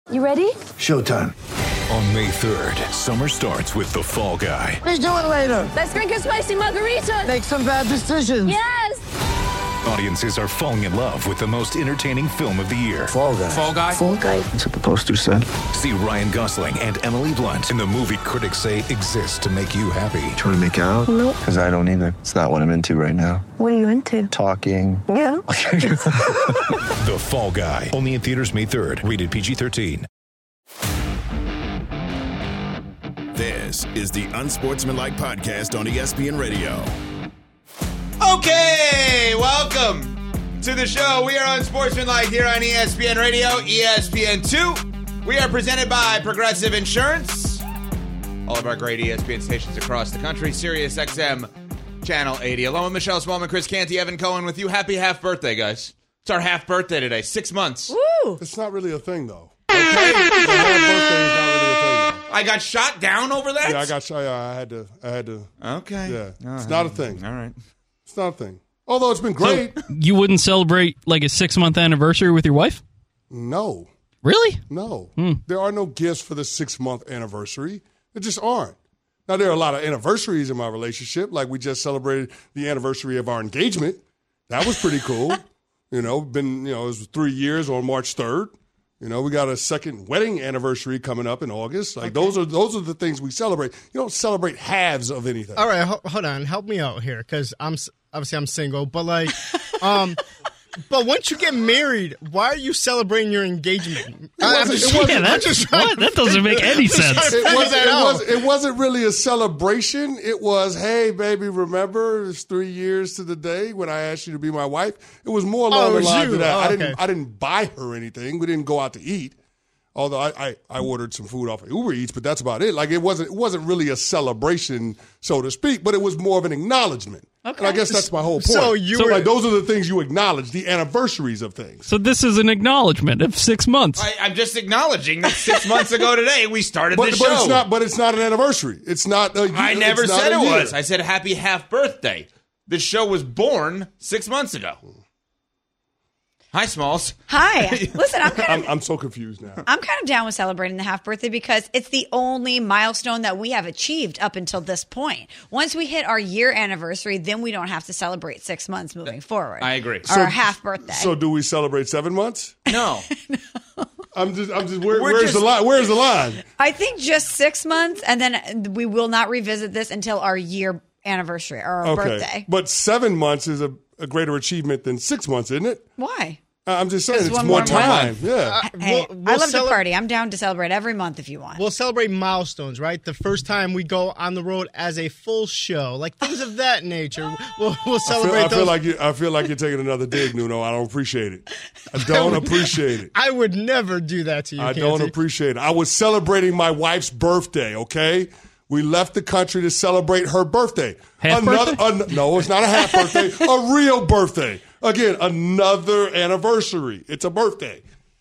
You ready? Showtime. On May 3rd, summer starts with The Fall Guy. Let's do it later. Let's drink a spicy margarita. Make some bad decisions. Yes. Audiences are falling in love with the most entertaining film of the year. Fall Guy. Fall Guy? Fall guy. That's what the poster said. See Ryan Gosling and Emily Blunt in the movie critics say exists to make you happy. Trying to make it out? Nope. Because I don't either. It's not what I'm into right now. What are you into? Talking. Yeah. The Fall Guy. Only in theaters May 3rd. Rated PG-13. This is the Unsportsmanlike Podcast on ESPN Radio. Okay, welcome to the show. We are Unsportsmanlike here on ESPN Radio, ESPN2. We are presented by Progressive Insurance. All of our great ESPN stations across the country. Sirius XM, Channel 80. Along with Michelle Swellman, Chris Canty, Evan Cohen with you. Happy half birthday, guys. It's our half birthday today, 6 months. Woo. It's not really a thing, though. Okay? The half birthday is not really a thing, though. I got shot down over that? Yeah, I got shot. I had to. Okay. Yeah, it's not a thing. All right. It's not a thing. Although it's been great. So you wouldn't celebrate like a 6-month anniversary with your wife? No. Really? No. There are no gifts for the 6-month anniversary. There just aren't. Now, there are a lot of anniversaries in my relationship. Like we just celebrated the anniversary of our engagement. That was pretty cool. It was 3 years on March 3rd. We got a second wedding anniversary coming up in August. Like those are the things we celebrate. You don't celebrate halves of anything. All right, hold on, help me out here because I'm single, but like, but once you get married, why are you celebrating your engagement? That doesn't make any sense. It wasn't really a celebration. It was, hey, baby, remember it's 3 years to the day when I asked you to be my wife? It was more along the lines of that. I didn't buy her anything. We didn't go out to eat. Although I ordered some food off of Uber Eats, but that's about it. Like it wasn't really a celebration, so to speak, but it was more of an acknowledgement. Okay. And I guess that's my whole point. So those are the things you acknowledge, the anniversaries of things. So this is an acknowledgement of 6 months. I'm just acknowledging that 6 months ago today we started the show. But it's not an anniversary. It's not. I never said it was. I said happy half birthday. The show was born 6 months ago. Hi, Smalls. Hi. Listen, I'm so confused now. I'm kind of down with celebrating the half birthday because it's the only milestone that we have achieved up until this point. Once we hit our year anniversary, then we don't have to celebrate 6 months moving forward. I agree. Our half birthday. So do we celebrate 7 months? No. I'm just. Where's the line? Where's the line? I think just 6 months, and then we will not revisit this until our year anniversary or our birthday. But 7 months is a greater achievement than 6 months, isn't it? Why? I'm just saying it's more time. Yeah. Hey, I love to party. I'm down to celebrate every month if you want. We'll celebrate milestones, right? The first time we go on the road as a full show, like things of that nature. We'll celebrate those. I feel like you're taking another dig, Nuno. I don't appreciate it. I don't appreciate it. I would never do that to you, I don't appreciate it. I was celebrating my wife's birthday, okay? We left the country to celebrate her birthday. Birthday? No, it's not a half birthday. A real birthday. Again, another anniversary. It's a birthday.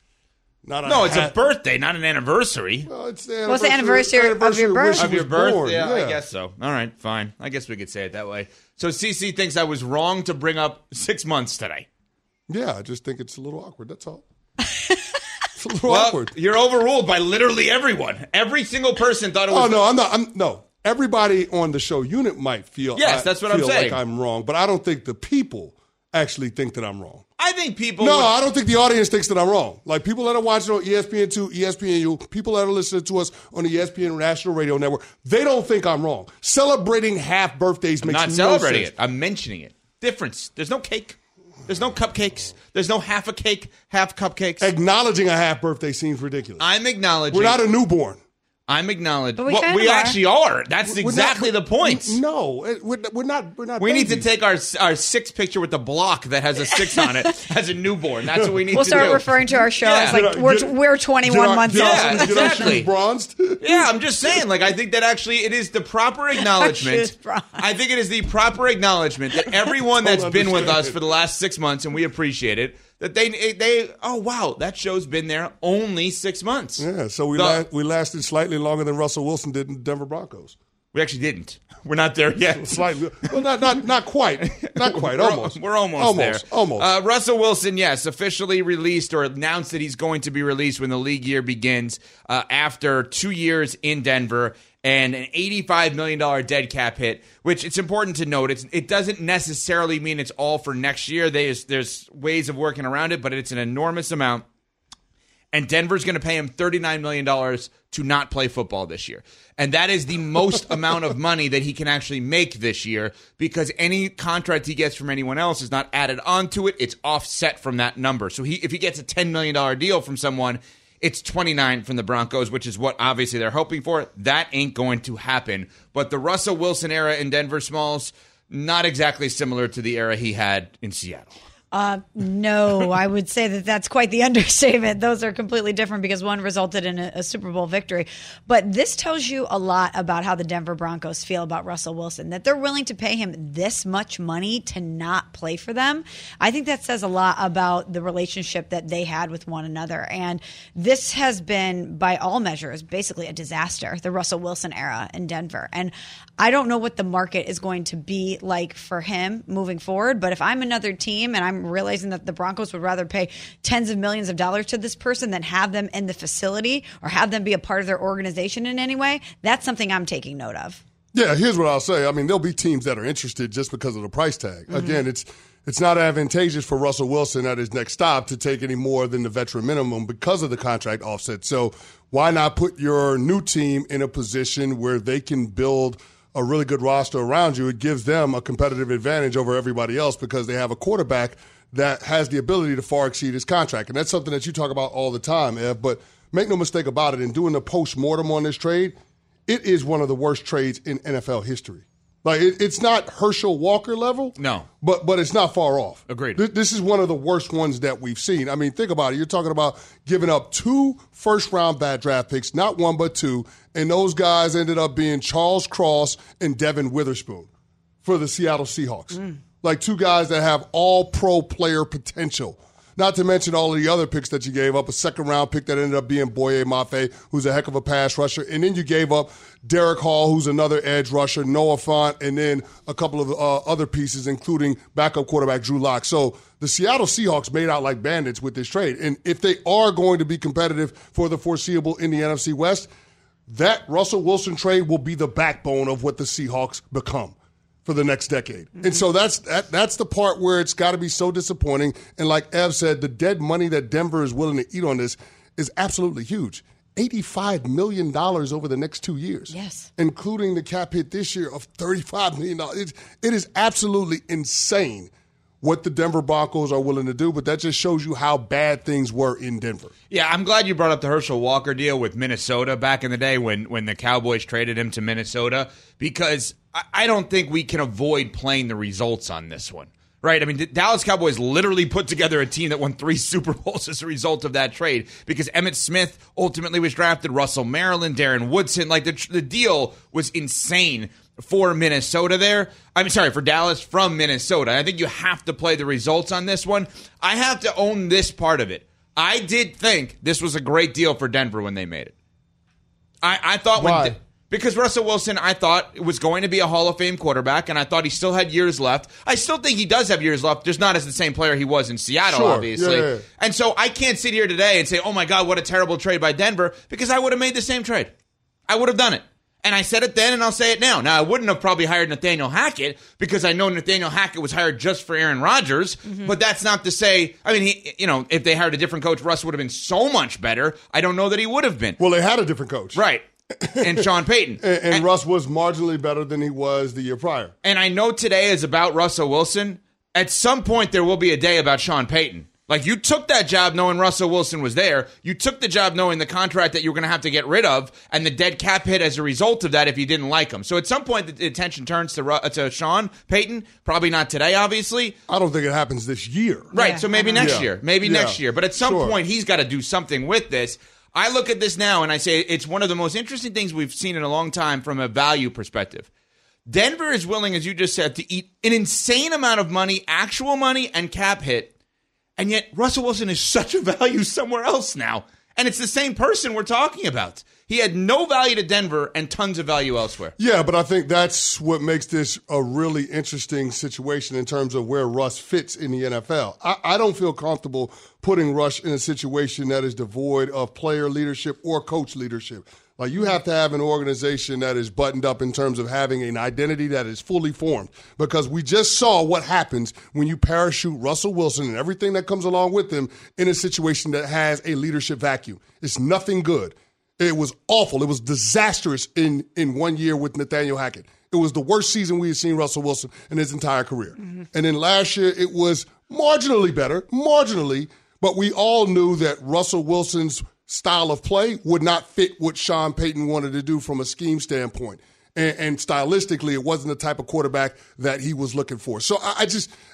It's a birthday, not an anniversary. Well, it's the anniversary of your birth? Of your birth? Yeah, I guess so. All right, fine. I guess we could say it that way. So CC thinks I was wrong to bring up 6 months today. Yeah, I just think it's a little awkward. That's all. It's a little awkward. You're overruled by literally everyone. Every single person thought it was. Oh, no, I'm not. No. Everybody on the show unit might feel. Yes, that's what I'm saying. Like I'm wrong, but I don't think the people actually think that I'm wrong. I think people. No, I don't think the audience thinks that I'm wrong. Like people that are watching on ESPN2, ESPNU, people that are listening to us on the ESPN National Radio Network, they don't think I'm wrong. Celebrating half birthdays makes no sense. I'm not celebrating it. I'm mentioning it. Difference. There's no cake. There's no cupcakes. There's no half a cake, half cupcakes. Acknowledging a half birthday seems ridiculous. I'm acknowledging. We're not a newborn. I'm acknowledging. But we actually are. That's exactly the point. No, we're not. We need to take our 6 picture with the block that has a 6 on it as a newborn. That's what we need to do. We'll start referring to our show as like we're 21 months old. Yeah, exactly. Bronzed. Yeah, I'm just saying. Like I think that actually it is the proper acknowledgement. I think it is the proper acknowledgement that everyone that's been with us for the last 6 months, and we appreciate it. That they oh wow, that show's been there only 6 months. Yeah, so we lasted slightly longer than Russell Wilson did in the Denver Broncos. We actually didn't. We're not there yet. Slightly. Well, not quite. Not quite. Almost. We're almost there. Almost. Russell Wilson, yes, officially released or announced that he's going to be released when the league year begins after 2 years in Denver and an $85 million dead cap hit, which it's important to note. It doesn't necessarily mean it's all for next year. There's ways of working around it, but it's an enormous amount. And Denver's going to pay him $39 million to not play football this year. And that is the most amount of money that he can actually make this year because any contract he gets from anyone else is not added onto it. It's offset from that number. So if he gets a $10 million deal from someone, it's 29 from the Broncos, which is what obviously they're hoping for. That ain't going to happen. But the Russell Wilson era in Denver, Smalls, not exactly similar to the era he had in Seattle. No, I would say that that's quite the understatement. Those are completely different because one resulted in a Super Bowl victory. But this tells you a lot about how the Denver Broncos feel about Russell Wilson, that they're willing to pay him this much money to not play for them. I think that says a lot about the relationship that they had with one another. And this has been, by all measures, basically a disaster, the Russell Wilson era in Denver. And I don't know what the market is going to be like for him moving forward. But if I'm another team and I'm realizing that the Broncos would rather pay tens of millions of dollars to this person than have them in the facility or have them be a part of their organization in any way, that's something I'm taking note of. Yeah, here's what I'll say. I mean, there'll be teams that are interested just because of the price tag. Mm-hmm. Again, it's not advantageous for Russell Wilson at his next stop to take any more than the veteran minimum because of the contract offset. So why not put your new team in a position where they can build a really good roster around you? It gives them a competitive advantage over everybody else because they have a quarterback that has the ability to far exceed his contract. And that's something that you talk about all the time, Ev. But make no mistake about it, in doing the post-mortem on this trade, it is one of the worst trades in NFL history. Like, it's not Herschel Walker level. No. But it's not far off. Agreed. This is one of the worst ones that we've seen. I mean, think about it. You're talking about giving up 2 first-round bad draft picks, not 1 but 2, and those guys ended up being Charles Cross and Devin Witherspoon for the Seattle Seahawks. Like 2 guys that have all-pro player potential. Not to mention all of the other picks that you gave up, a second-round pick that ended up being Boye Mafe, who's a heck of a pass rusher. And then you gave up Derek Hall, who's another edge rusher, Noah Fant, and then a couple of other pieces, including backup quarterback Drew Lock. So the Seattle Seahawks made out like bandits with this trade. And if they are going to be competitive for the foreseeable in the NFC West, that Russell Wilson trade will be the backbone of what the Seahawks become for the next decade. Mm-hmm. And so that's the part where it's got to be so disappointing. And like Ev said, the dead money that Denver is willing to eat on this is absolutely huge. $85 million over the next 2 years. Yes. Including the cap hit this year of $35 million. It is absolutely insane what the Denver Broncos are willing to do, but that just shows you how bad things were in Denver. Yeah, I'm glad you brought up the Herschel Walker deal with Minnesota back in the day when the Cowboys traded him to Minnesota, because I don't think we can avoid playing the results on this one. Right? I mean, the Dallas Cowboys literally put together a team that won 3 Super Bowls as a result of that trade because Emmitt Smith ultimately was drafted, Russell Maryland, Darren Woodson. Like, the deal was insane for Minnesota there. For Dallas from Minnesota. I think you have to play the results on this one. I have to own this part of it. I did think this was a great deal for Denver when they made it. I thought Why? Because Russell Wilson, I thought, was going to be a Hall of Fame quarterback, and I thought he still had years left. I still think he does have years left, just not as the same player he was in Seattle, obviously. Yeah. And so I can't sit here today and say, oh my God, what a terrible trade by Denver, because I would have made the same trade. I would have done it. And I said it then, and I'll say it now. Now, I wouldn't have probably hired Nathaniel Hackett because I know Nathaniel Hackett was hired just for Aaron Rodgers. Mm-hmm. But that's not to say, if they hired a different coach, Russ would have been so much better. I don't know that he would have been. Well, they had a different coach. Right. And Sean Payton. and Russ was marginally better than he was the year prior. And I know today is about Russell Wilson. At some point, there will be a day about Sean Payton. Like, you took that job knowing Russell Wilson was there. You took the job knowing the contract that you were going to have to get rid of and the dead cap hit as a result of that if you didn't like him. So at some point, the attention turns to Sean Payton. Probably not today, obviously. I don't think it happens this year. Right, yeah. So maybe next year. Maybe next year. But at some point, he's got to do something with this. I look at this now and I say it's one of the most interesting things we've seen in a long time from a value perspective. Denver is willing, as you just said, to eat an insane amount of money, actual money and cap hit. And yet Russell Wilson is such a value somewhere else now. And it's the same person we're talking about. He had no value to Denver and tons of value elsewhere. Yeah, but I think that's what makes this a really interesting situation in terms of where Russ fits in the NFL. I don't feel comfortable putting Russ in a situation that is devoid of player leadership or coach leadership. Like, you have to have an organization that is buttoned up in terms of having an identity that is fully formed, because we just saw what happens when you parachute Russell Wilson and everything that comes along with him in a situation that has a leadership vacuum. It's nothing good. It was awful. It was disastrous in 1 year with Nathaniel Hackett. It was the worst season we had seen Russell Wilson in his entire career. Mm-hmm. And then last year it was marginally better, but we all knew that Russell Wilson's style of play would not fit what Sean Payton wanted to do from a scheme standpoint. And stylistically, it wasn't the type of quarterback that he was looking for. So I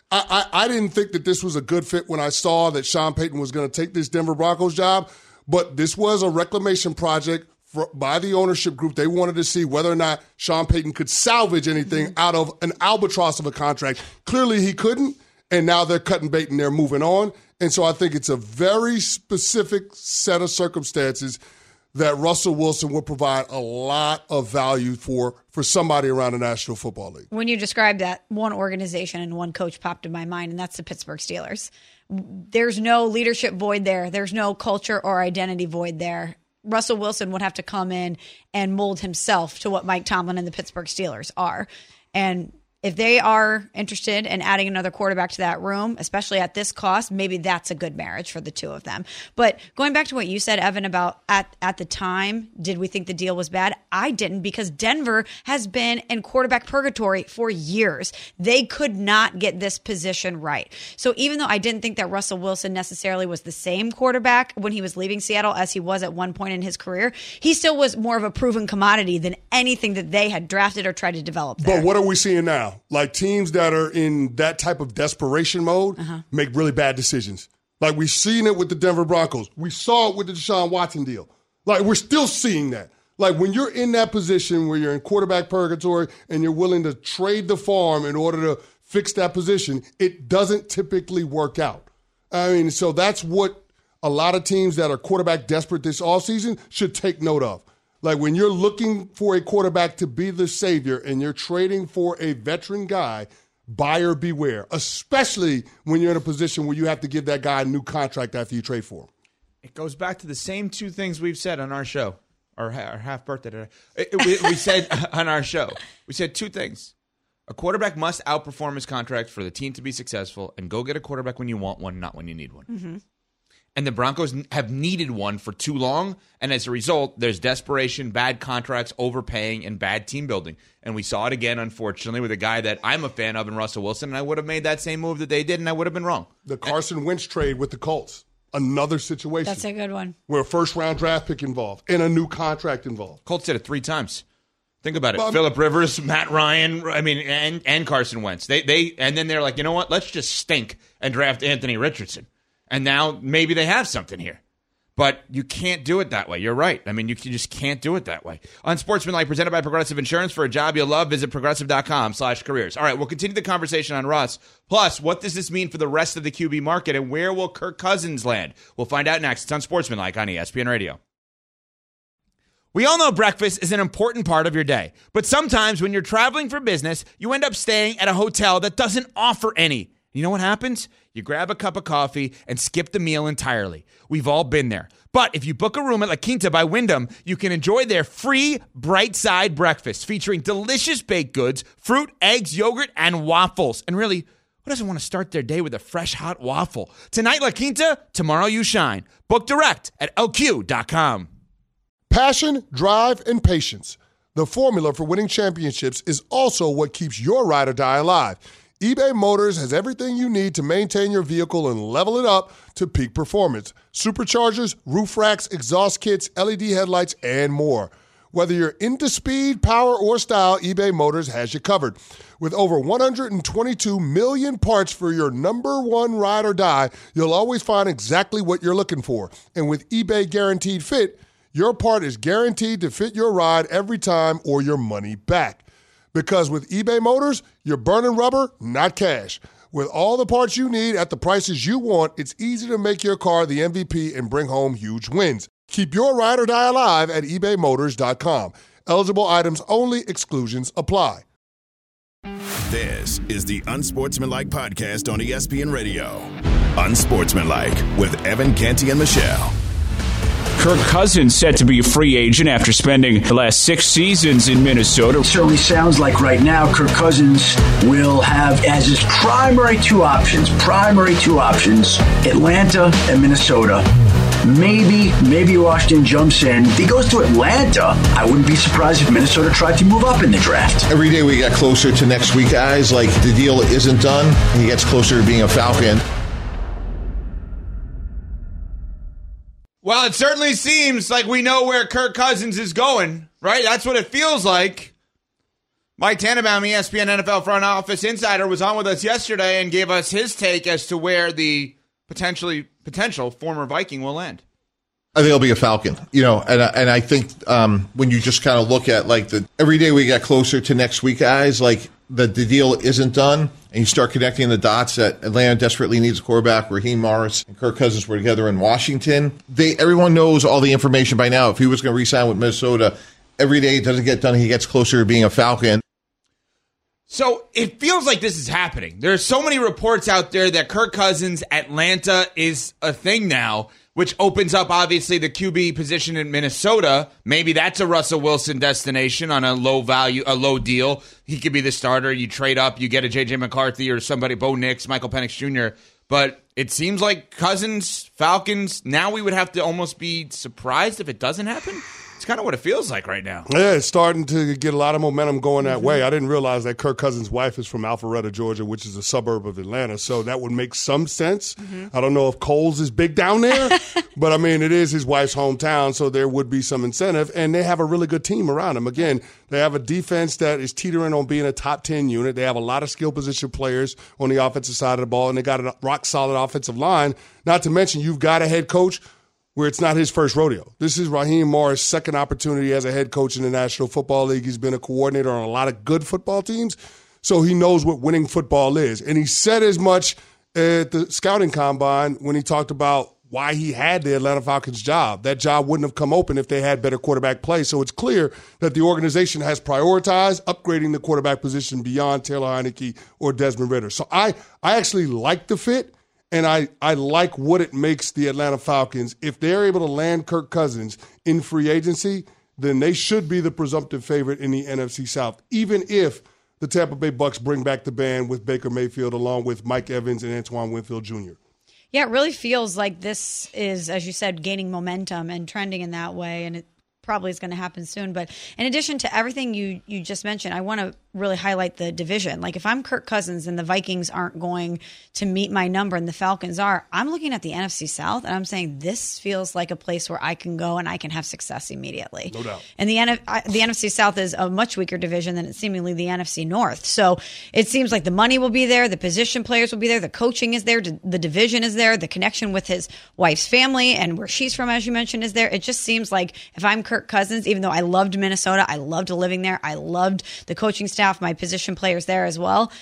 didn't think that this was a good fit when I saw that Sean Payton was going to take this Denver Broncos job. But this was a reclamation project by the ownership group. They wanted to see whether or not Sean Payton could salvage anything out of an albatross of a contract. Clearly he couldn't, and now they're cutting bait and they're moving on. And so I think it's a very specific set of circumstances that Russell Wilson will provide a lot of value for somebody around the National Football League. When you described that, one organization and one coach popped in my mind, and that's the Pittsburgh Steelers. There's no leadership void there. There's no culture or identity void there. Russell Wilson would have to come in and mold himself to what Mike Tomlin and the Pittsburgh Steelers are. And if they are interested in adding another quarterback to that room, especially at this cost, maybe that's a good marriage for the two of them. But going back to what you said, Evan, about at the time, did we think the deal was bad? I didn't, because Denver has been in quarterback purgatory for years. They could not get this position right. So even though I didn't think that Russell Wilson necessarily was the same quarterback when he was leaving Seattle as he was at one point in his career, he still was more of a proven commodity than anything that they had drafted or tried to develop there. But what are we seeing now? Like, teams that are in that type of desperation mode make really bad decisions. Like, we've seen it with the Denver Broncos. We saw it with the Deshaun Watson deal. Like, we're still seeing that. Like, when you're in that position where you're in quarterback purgatory and you're willing to trade the farm in order to fix that position, it doesn't typically work out. I mean, so that's what a lot of teams that are quarterback desperate this offseason should take note of. Like, when you're looking for a quarterback to be the savior and you're trading for a veteran guy, buyer beware, especially when you're in a position where you have to give that guy a new contract after you trade for him. It goes back to the same two things we've said on our show, our half birthday today. We said on our show, we said two things. A quarterback must outperform his contract for the team to be successful, and go get a quarterback when you want one, not when you need one. Mm-hmm. And the Broncos have needed one for too long, and as a result, there's desperation, bad contracts, overpaying, and bad team building. And we saw it again, unfortunately, with a guy that I'm a fan of in Russell Wilson, and I would have made that same move that they did, and I would have been wrong. The Carson Wentz trade with the Colts, another situation. That's a good one. Where a first-round draft pick involved and a new contract involved. Colts did it 3 times. Think about it. Phillip Rivers, Matt Ryan, and Carson Wentz. They and then they're like, you know what? Let's just stink and draft Anthony Richardson. And now maybe they have something here. But you can't do it that way. You're right. I mean, you just can't do it that way. Unsportsmanlike, presented by Progressive Insurance. For a job you'll love, visit progressive.com/careers. All right, we'll continue the conversation on Russ. Plus, what does this mean for the rest of the QB market, and where will Kirk Cousins land? We'll find out next. It's Unsportsmanlike on ESPN Radio. We all know breakfast is an important part of your day. But sometimes when you're traveling for business, you end up staying at a hotel that doesn't offer any. You know what happens? You grab a cup of coffee and skip the meal entirely. We've all been there. But if you book a room at La Quinta by Wyndham, you can enjoy their free Bright Side breakfast featuring delicious baked goods, fruit, eggs, yogurt, and waffles. And really, who doesn't want to start their day with a fresh, hot waffle? Tonight, La Quinta, tomorrow you shine. Book direct at LQ.com. Passion, drive, and patience. The formula for winning championships is also what keeps your ride or die alive. eBay Motors has everything you need to maintain your vehicle and level it up to peak performance. Superchargers, roof racks, exhaust kits, LED headlights, and more. Whether you're into speed, power, or style, eBay Motors has you covered. With over 122 million parts for your number one ride or die, you'll always find exactly what you're looking for. And with eBay Guaranteed Fit, your part is guaranteed to fit your ride every time or your money back. Because with eBay Motors, you're burning rubber, not cash. With all the parts you need at the prices you want, it's easy to make your car the MVP and bring home huge wins. Keep your ride or die alive at ebaymotors.com. Eligible items only. Exclusions apply. This is the Unsportsmanlike Podcast on ESPN Radio. Unsportsmanlike with Evan Canty and Michelle. Kirk Cousins set to be a free agent after spending the last 6 seasons in Minnesota. It certainly sounds like right now Kirk Cousins will have as his primary two options, Atlanta and Minnesota. Maybe Washington jumps in. If he goes to Atlanta, I wouldn't be surprised if Minnesota tried to move up in the draft. Every day we get closer to next week, guys. Like, the deal isn't done. He gets closer to being a Falcon. Well, it certainly seems like we know where Kirk Cousins is going, right? That's what it feels like. Mike Tannenbaum, ESPN NFL front office insider, was on with us yesterday and gave us his take as to where the potential former Viking will land. I think he'll be a Falcon, and I think when you just kind of look at every day we get closer to next week, guys, like the deal isn't done, and you start connecting the dots that Atlanta desperately needs a quarterback. Raheem Morris and Kirk Cousins were together in Washington. Everyone knows all the information by now. If he was going to re-sign with Minnesota, every day it doesn't get done, he gets closer to being a Falcon. So it feels like this is happening. There's so many reports out there that Kirk Cousins, Atlanta is a thing now, which opens up, obviously, the QB position in Minnesota. Maybe that's a Russell Wilson destination on a low deal. He could be the starter. You trade up, you get a J.J. McCarthy or somebody, Bo Nix, Michael Penix Jr. But it seems like Cousins, Falcons, now we would have to almost be surprised if it doesn't happen. It's kind of what it feels like right now. Yeah, it's starting to get a lot of momentum going that way. I didn't realize that Kirk Cousins' wife is from Alpharetta, Georgia, which is a suburb of Atlanta, so that would make some sense. I don't know if Kohl's is big down there, but, I mean, it is his wife's hometown, so there would be some incentive, and they have a really good team around him. Again, they have a defense that is teetering on being a top 10 unit. They have a lot of skill position players on the offensive side of the ball, and they got a rock-solid offensive line. Not to mention, you've got a head coach where it's not his first rodeo. This is Raheem Morris' second opportunity as a head coach in the National Football League. He's been a coordinator on a lot of good football teams, so he knows what winning football is. And he said as much at the scouting combine when he talked about why he had the Atlanta Falcons job. That job wouldn't have come open if they had better quarterback play. So it's clear that the organization has prioritized upgrading the quarterback position beyond Taylor Heineke or Desmond Ridder. So I actually like the fit. And I like what it makes the Atlanta Falcons. If they're able to land Kirk Cousins in free agency, then they should be the presumptive favorite in the NFC South, even if the Tampa Bay Bucs bring back the band with Baker Mayfield along with Mike Evans and Antoine Winfield Jr. Yeah, it really feels like this is, as you said, gaining momentum and trending in that way, and it probably is going to happen soon. But in addition to everything you just mentioned, I want to really highlight the division. Like, if I'm Kirk Cousins and the Vikings aren't going to meet my number and the Falcons are, I'm looking at the NFC South and I'm saying this feels like a place where I can go and I can have success immediately. No doubt. And the NFC South is a much weaker division than seemingly the NFC North. So it seems like the money will be there, the position players will be there, the coaching is there, the division is there, the connection with his wife's family and where she's from, as you mentioned, is there. It just seems like if I'm Kirk Cousins, even though I loved Minnesota, I loved living there, I loved the coaching staff, my position players there as well,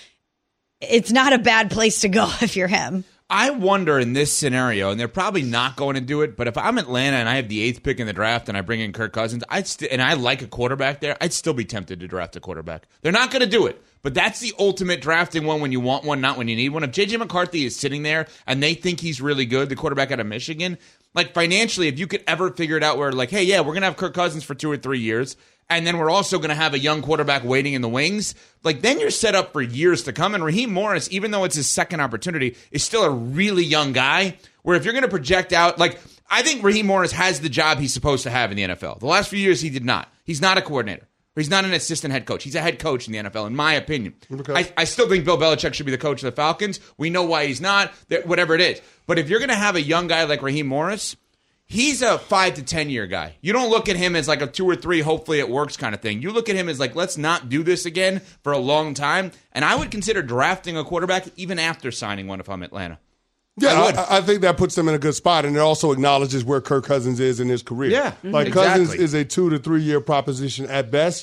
it's not a bad place to go if you're him. I wonder in this scenario, and they're probably not going to do it, but if I'm Atlanta and I have the 8th pick in the draft and I bring in Kirk Cousins, and I like a quarterback there, I'd still be tempted to draft a quarterback. They're not going to do it, but that's the ultimate drafting one when you want one, not when you need one. If J.J. McCarthy is sitting there and they think he's really good, the quarterback out of Michigan, like financially, if you could ever figure it out where like, hey, yeah, we're going to have Kirk Cousins for 2 or 3 years, and then we're also going to have a young quarterback waiting in the wings, like then you're set up for years to come. And Raheem Morris, even though it's his second opportunity, is still a really young guy where if you're going to project out, like I think Raheem Morris has the job he's supposed to have in the NFL. The last few years he did not. He's not a coordinator. He's not an assistant head coach. He's a head coach in the NFL, in my opinion. Okay. I still think Bill Belichick should be the coach of the Falcons. We know why he's not, whatever it is. But if you're going to have a young guy like Raheem Morris, he's a 5 to 10 year guy. You don't look at him as like a 2 or 3, hopefully it works kind of thing. You look at him as like, let's not do this again for a long time. And I would consider drafting a quarterback even after signing one if I'm Atlanta. Yeah, I think that puts them in a good spot, and it also acknowledges where Kirk Cousins is in his career. Yeah, like exactly. Cousins is a 2 to 3 year proposition at best.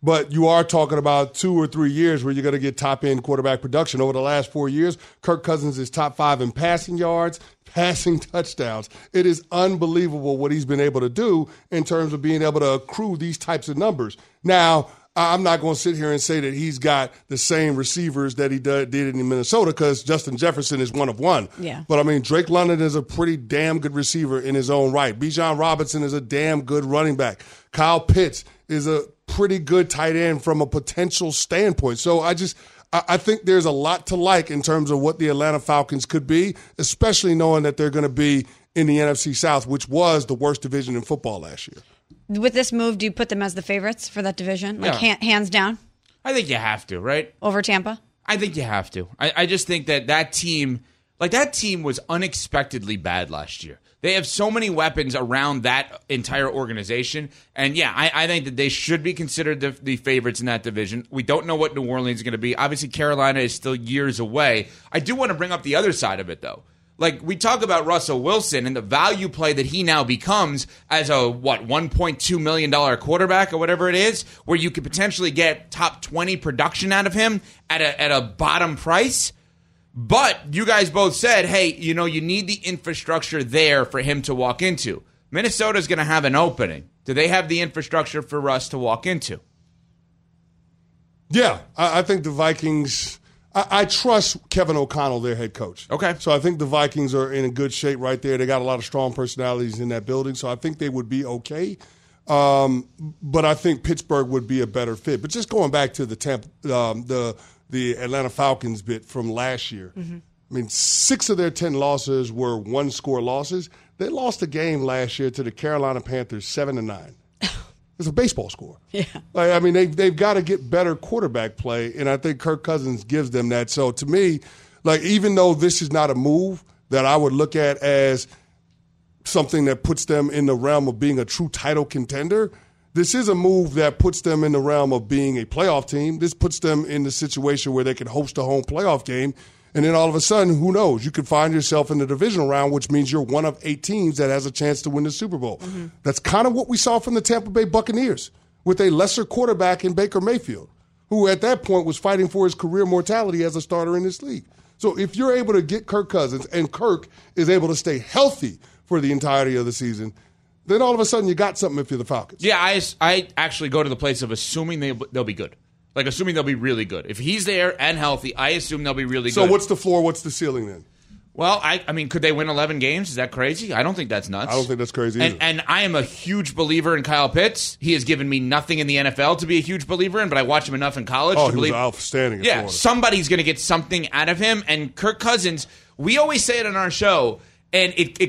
but you are talking about 2 or 3 years where you're going to get top-end quarterback production. Over the last 4 years, Kirk Cousins is top 5 in passing yards, passing touchdowns. It is unbelievable what he's been able to do in terms of being able to accrue these types of numbers. Now, I'm not going to sit here and say that he's got the same receivers that he did in Minnesota because Justin Jefferson is one of one. Yeah. But, I mean, Drake London is a pretty damn good receiver in his own right. Bijan Robinson is a damn good running back. Kyle Pitts is a pretty good tight end from a potential standpoint. So I think there's a lot to like in terms of what the Atlanta Falcons could be, especially knowing that they're going to be in the NFC South, which was the worst division in football last year. With this move, do you put them as the favorites for that division? Like hands down? I think you have to, right? Over Tampa? I think you have to. I just think that team was unexpectedly bad last year. They have so many weapons around that entire organization. And, I think that they should be considered the favorites in that division. We don't know what New Orleans is going to be. Obviously, Carolina is still years away. I do want to bring up the other side of it, though. Like, we talk about Russell Wilson and the value play that he now becomes as a, $1.2 million quarterback or whatever it is, where you could potentially get top 20 production out of him at a bottom price. But you guys both said, hey, you need the infrastructure there for him to walk into. Minnesota's going to have an opening. Do they have the infrastructure for Russ to walk into? Yeah, I think the Vikings... I trust Kevin O'Connell, their head coach. Okay. So I think the Vikings are in a good shape right there. They got a lot of strong personalities in that building, so I think they would be okay. But I think Pittsburgh would be a better fit. But just going back to the Atlanta Falcons bit from last year, I mean, 6 of their 10 losses were one-score losses. They lost a game last year to the Carolina Panthers 7-9. It's a baseball score. Yeah. I mean, they've got to get better quarterback play, and I think Kirk Cousins gives them that. So to me, even though this is not a move that I would look at as something that puts them in the realm of being a true title contender, this is a move that puts them in the realm of being a playoff team. This puts them in the situation where they can host a home playoff game. And then all of a sudden, who knows? You could find yourself in the divisional round, which means you're one of 8 teams that has a chance to win the Super Bowl. Mm-hmm. That's kind of what we saw from the Tampa Bay Buccaneers with a lesser quarterback in Baker Mayfield, who at that point was fighting for his career mortality as a starter in this league. So if you're able to get Kirk Cousins and Kirk is able to stay healthy for the entirety of the season, then all of a sudden you got something if you're the Falcons. Yeah, I actually go to the place of assuming they'll be good. Like, assuming they'll be really good. If he's there and healthy, I assume they'll be really good. So what's the floor? What's the ceiling then? Well, I mean, could they win 11 games? Is that crazy? I don't think that's nuts. I don't think that's crazy either. And I am a huge believer in Kyle Pitts. He has given me nothing in the NFL to be a huge believer in, but I watched him enough in college to believe. He was outstanding at Florida. Somebody's going to get something out of him. And Kirk Cousins, we always say it on our show, and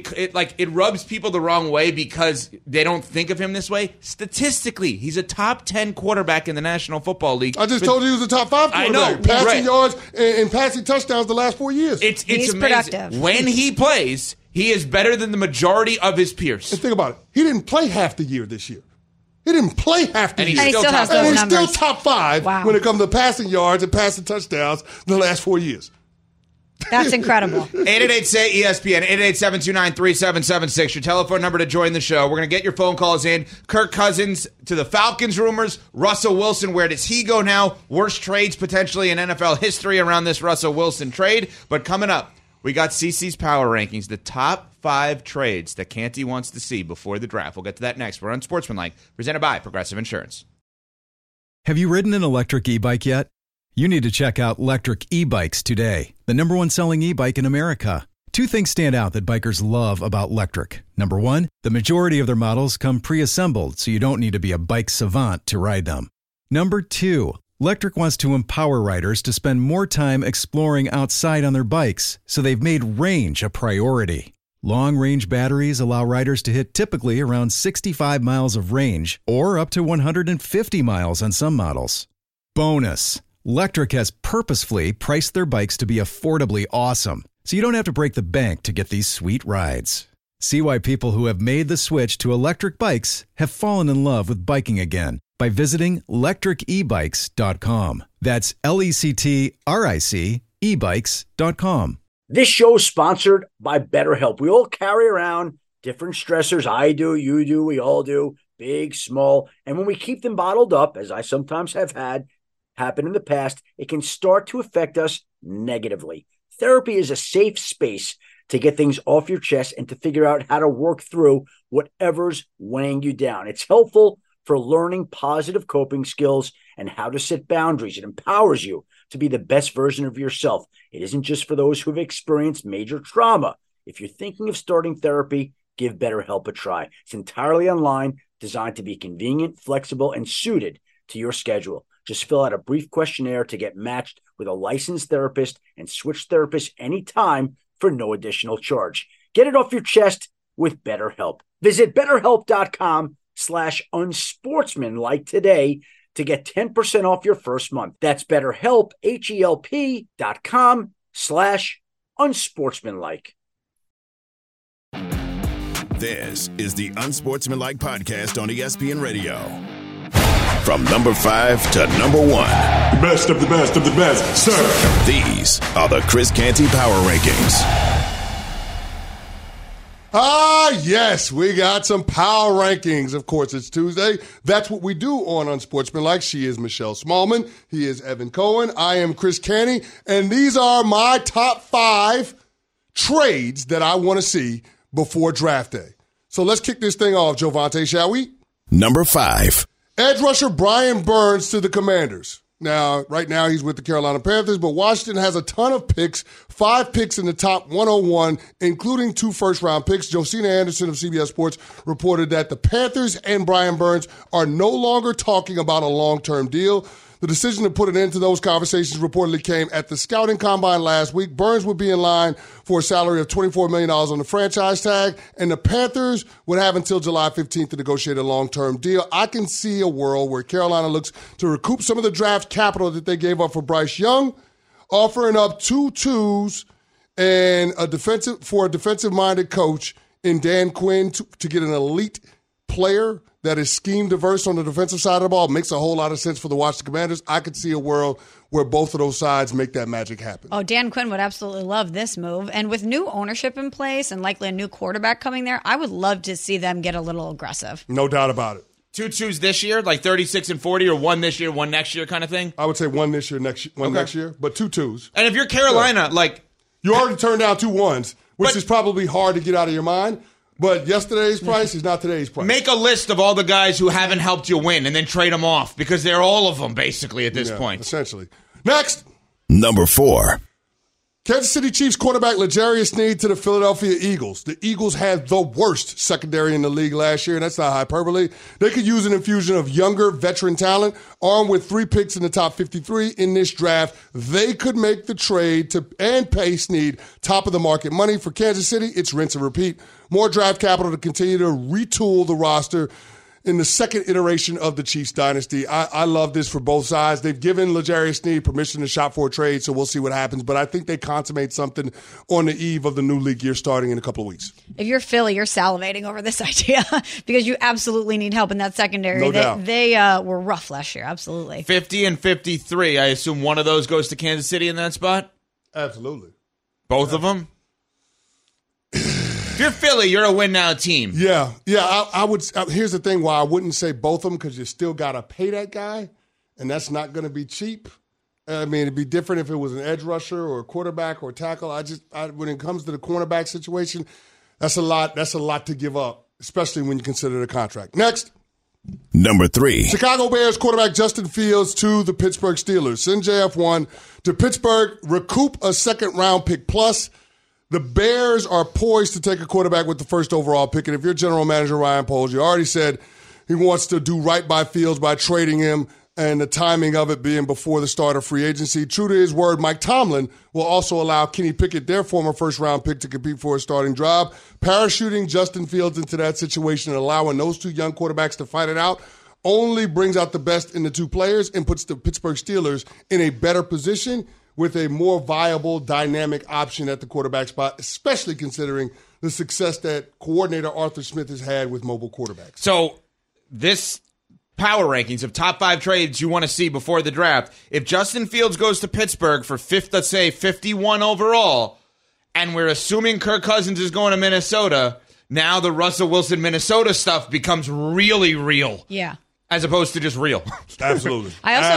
it rubs people the wrong way because they don't think of him this way. Statistically, he's a top 10 quarterback in the National Football League. I just told you he was a top 5 quarterback. I know. Passing yards and passing touchdowns the last 4 years. It's he's amazing. Productive. When he plays, he is better than the majority of his peers. And think about it. He didn't play half the year this year. He didn't play half the year. And he's still top 5. And he's still top 5 when it comes to passing yards and passing touchdowns the last 4 years. That's incredible. 888-SAY-ESPN, 888-729-3776. Your telephone number to join the show. We're going to get your phone calls in. Kirk Cousins to the Falcons rumors. Russell Wilson, where does he go now? Worst trades potentially in NFL history around this Russell Wilson trade. But coming up, we got CC's Power Rankings, the top 5 trades that Canty wants to see before the draft. We'll get to that next. We're on Sportsmanlike, presented by Progressive Insurance. Have you ridden an electric e-bike yet? You need to check out Lectric E-Bikes today, the #1 selling e-bike in America. 2 things stand out that bikers love about Lectric. Number 1, the majority of their models come pre-assembled, so you don't need to be a bike savant to ride them. Number 2, Lectric wants to empower riders to spend more time exploring outside on their bikes, so they've made range a priority. Long-range batteries allow riders to hit typically around 65 miles of range, or up to 150 miles on some models. Bonus! Lectric has purposefully priced their bikes to be affordably awesome, so you don't have to break the bank to get these sweet rides. See why people who have made the switch to electric bikes have fallen in love with biking again by visiting lectricebikes.com. That's LECTRIC ebikes.com. This show is sponsored by BetterHelp. We all carry around different stressors. I do, you do, we all do. big, small, and when we keep them bottled up, as I sometimes have had happen in the past, it can start to affect us negatively. Therapy is a safe space to get things off your chest and to figure out how to work through whatever's weighing you down. It's helpful for learning positive coping skills and how to set boundaries. It empowers you to be the best version of yourself. It isn't just for those who have experienced major trauma. If you're thinking of starting therapy, give BetterHelp a try. It's entirely online, designed to be convenient, flexible, and suited to your schedule. Just fill out a brief questionnaire to get matched with a licensed therapist and switch therapists anytime for no additional charge. Get it off your chest with BetterHelp. Visit BetterHelp.com/unsportsmanlike today to get 10% off your first month. That's BetterHelp, HELP.com/unsportsmanlike. This is the Unsportsmanlike Podcast on ESPN Radio. From number 5 to number 1. The best of the best of the best, sir. These are the Chris Canty Power Rankings. Yes, we got some power rankings. Of course, it's Tuesday. That's what we do on Unsportsmanlike. She is Michelle Smallman. He is Evan Cohen. I am Chris Canty. And these are my top 5 trades that I want to see before draft day. So let's kick this thing off, Jovante, shall we? Number 5. Edge rusher Brian Burns to the Commanders. Now, right now he's with the Carolina Panthers, but Washington has a ton of picks, 5 picks in the top 101, including 2 first-round picks. Josina Anderson of CBS Sports reported that the Panthers and Brian Burns are no longer talking about a long-term deal. The decision to put an end to those conversations reportedly came at the scouting combine last week. Burns would be in line for a salary of $24 million on the franchise tag, and the Panthers would have until July 15th to negotiate a long-term deal. I can see a world where Carolina looks to recoup some of the draft capital that they gave up for Bryce Young, offering up 2 twos and a defensive-minded coach in Dan Quinn to get an elite player that is scheme diverse on the defensive side of the ball. Makes a whole lot of sense for the Washington Commanders. I could see a world where both of those sides make that magic happen. Oh, Dan Quinn would absolutely love this move. And with new ownership in place and likely a new quarterback coming there, I would love to see them get a little aggressive. No doubt about it. 2 twos this year, like 36 and 40, or 1 this year, 1 next year kind of thing? I would say 1 this year, next year, but 2 twos. And if you're Carolina, you already turned down 2 ones, which is probably hard to get out of your mind. But yesterday's price is not today's price. Make a list of all the guys who haven't helped you win and then trade them off, because they're all of them basically at this point. Essentially. Next. Number 4. Kansas City Chiefs quarterback L'Jarius Sneed to the Philadelphia Eagles. The Eagles had the worst secondary in the league last year, and that's not hyperbole. They could use an infusion of younger veteran talent. Armed with 3 picks in the top 53 in this draft, they could make the trade and pay Sneed top of the market money. For Kansas City, it's rinse and repeat. More draft capital to continue to retool the roster in the second iteration of the Chiefs dynasty. I love this for both sides. They've given L'Jarius Sneed permission to shop for a trade, so we'll see what happens. But I think they consummate something on the eve of the new league year starting in a couple of weeks. If you're Philly, you're salivating over this idea because you absolutely need help in that secondary. No doubt. They were rough last year, absolutely. 50 and 53. I assume one of those goes to Kansas City in that spot? Absolutely. Both of them? If you're Philly, you're a win-now team. Yeah. I would. Here's the thing why I wouldn't say both of them, because you still got to pay that guy, and that's not going to be cheap. I mean, it'd be different if it was an edge rusher or a quarterback or a tackle. When it comes to the cornerback situation, that's a lot. That's a lot to give up, especially when you consider the contract. Next. Number 3. Chicago Bears quarterback Justin Fields to the Pittsburgh Steelers. Send JF1 to Pittsburgh, recoup a second-round pick plus. The Bears are poised to take a quarterback with the first overall pick. And if you're general manager Ryan Poles, you already said he wants to do right by Fields by trading him, and the timing of it being before the start of free agency. True to his word, Mike Tomlin will also allow Kenny Pickett, their former first-round pick, to compete for a starting job. Parachuting Justin Fields into that situation and allowing those 2 young quarterbacks to fight it out only brings out the best in the 2 players and puts the Pittsburgh Steelers in a better position with a more viable, dynamic option at the quarterback spot, especially considering the success that coordinator Arthur Smith has had with mobile quarterbacks. So this power rankings of top 5 trades you want to see before the draft, if Justin Fields goes to Pittsburgh for let's say 51 overall, and we're assuming Kirk Cousins is going to Minnesota, now the Russell Wilson Minnesota stuff becomes really real. Yeah. As opposed to just real. Absolutely.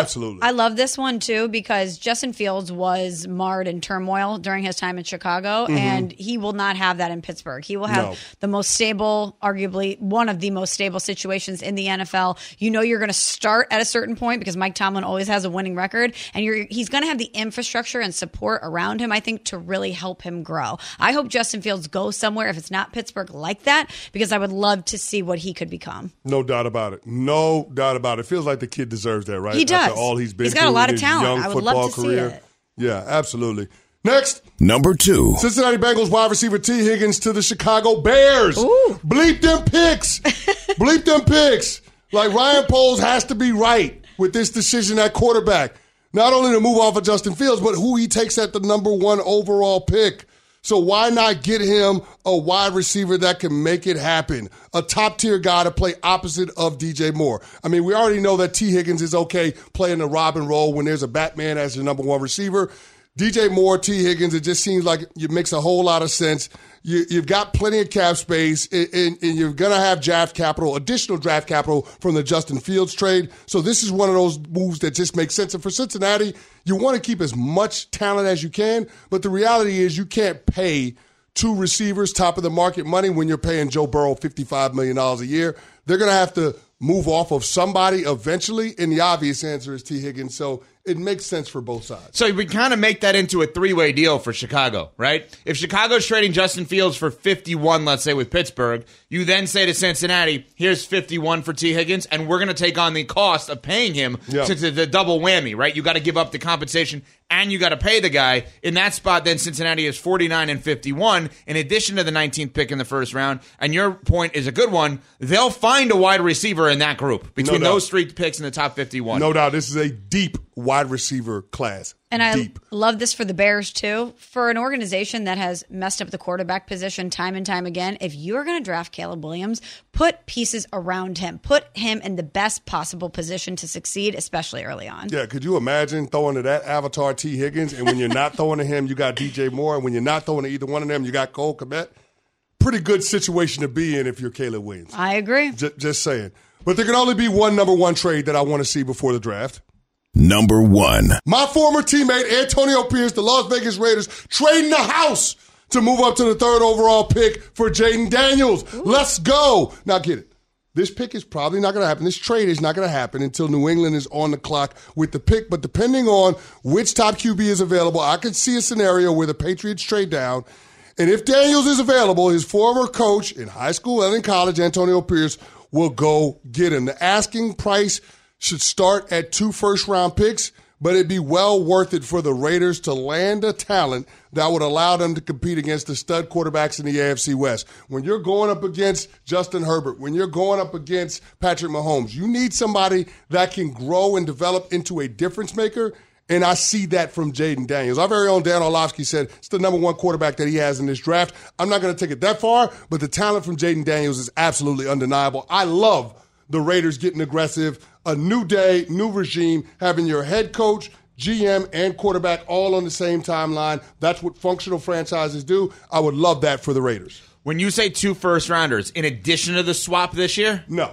I love this one, too, because Justin Fields was marred in turmoil during his time in Chicago, and he will not have that in Pittsburgh. He will have the most stable, arguably one of the most stable situations in the NFL. You know you're going to start at a certain point because Mike Tomlin always has a winning record, and he's going to have the infrastructure and support around him, I think, to really help him grow. I hope Justin Fields goes somewhere, if it's not Pittsburgh, like that, because I would love to see what he could become. No doubt about it. No doubt about it. Feels like the kid deserves that, right? He does. After all he's been He's got through a lot in of his talent. young I would football love to career. see it. Yeah, absolutely. Next. Number 2. Cincinnati Bengals wide receiver T. Higgins to the Chicago Bears. Ooh. Bleep them picks. Bleep them picks. Like Ryan Poles has to be right with this decision at quarterback. Not only to move off of Justin Fields, but who he takes at the number 1 overall pick. So why not get him a wide receiver that can make it happen? A top-tier guy to play opposite of DJ Moore. I mean, we already know that T. Higgins is okay playing the Robin role when there's a Batman as your number 1 receiver. DJ Moore, T. Higgins, it just seems like it makes a whole lot of sense. You've got plenty of cap space, and you're going to have additional draft capital from the Justin Fields trade. So this is one of those moves that just makes sense. And for Cincinnati, you want to keep as much talent as you can, but the reality is you can't pay 2 receivers top of the market money when you're paying Joe Burrow $55 million a year. They're going to have to move off of somebody eventually, and the obvious answer is T. Higgins. So it makes sense for both sides. So we kind of make that into a 3-way deal for Chicago, right? If Chicago's trading Justin Fields for 51, let's say, with Pittsburgh, you then say to Cincinnati, here's 51 for T. Higgins, and we're going to take on the cost of paying him to the double whammy, right? You got to give up the compensation and you got to pay the guy. In that spot, then Cincinnati is 49 and 51, in addition to the 19th pick in the first round. And your point is a good one. They'll find a wide receiver in that group between those 3 picks in the top 51. No doubt. This is a deep wide receiver class. And I love this for the Bears, too. For an organization that has messed up the quarterback position time and time again, if you're going to draft Caleb Williams, put pieces around him. Put him in the best possible position to succeed, especially early on. Yeah, could you imagine throwing to that avatar T. Higgins, and when you're not throwing to him, you got DJ Moore, and when you're not throwing to either one of them, you got Cole Kmet? Pretty good situation to be in if you're Caleb Williams. I agree. Just saying. But there can only be one number 1 trade that I want to see before the draft. Number 1. My former teammate, Antonio Pierce, the Las Vegas Raiders, trading the house to move up to the 3rd overall pick for Jaden Daniels. Ooh. Let's go. Now get it. This pick is probably not going to happen. This trade is not going to happen until New England is on the clock with the pick. But depending on which top QB is available, I could see a scenario where the Patriots trade down. And if Daniels is available, his former coach in high school and in college, Antonio Pierce, will go get him. The asking price should start at 2 first-round picks, but it'd be well worth it for the Raiders to land a talent that would allow them to compete against the stud quarterbacks in the AFC West. When you're going up against Justin Herbert, when you're going up against Patrick Mahomes, you need somebody that can grow and develop into a difference maker, and I see that from Jaden Daniels. Our very own Dan Orlovsky said it's the number 1 quarterback that he has in this draft. I'm not going to take it that far, but the talent from Jaden Daniels is absolutely undeniable. I love the Raiders getting aggressive. A new day, new regime, having your head coach, GM, and quarterback all on the same timeline. That's what functional franchises do. I would love that for the Raiders. When you say 2 first-rounders, in addition to the swap this year? No.